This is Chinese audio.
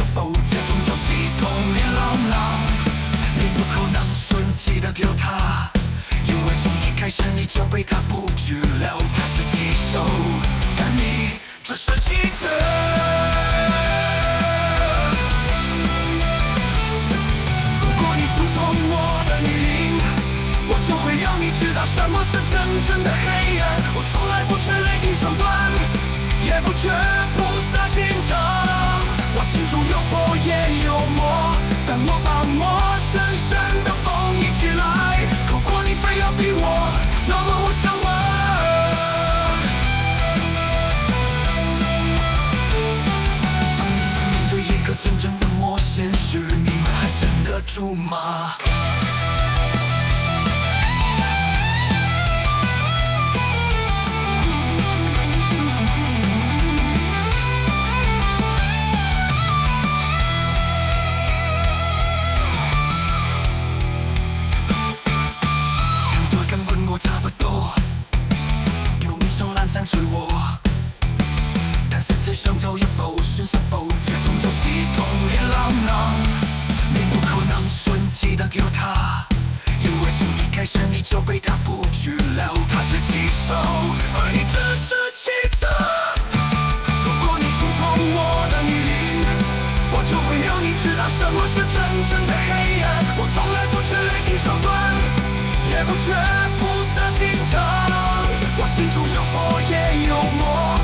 布，这宗教系统连牢牢，你不可能顺其的有他，因为从一开始你就被他布局了，他是旗手，但你只是记者。如果你触碰我的女灵，我就会让你知道什么是真正的黑暗。我从来不缺雷霆手段，也不缺菩萨心肠。我心中有火也有魔，但我把魔深深的封印起来。如果你非要逼我，那么我想问，面对一个真正的魔仙时，你们还镇得住吗？散脆我，但是在上周一步顺十步，这宗教系统连牢牢，你不可能顺其的有他，因为从一开始你就被他布局了，他是旗手，而你只是棋子。如果你触碰我的女灵，我就会让你知道什么是真正的黑暗。我从来不缺雷霆手段，也不缺菩萨心肠。我心中有火也有魔，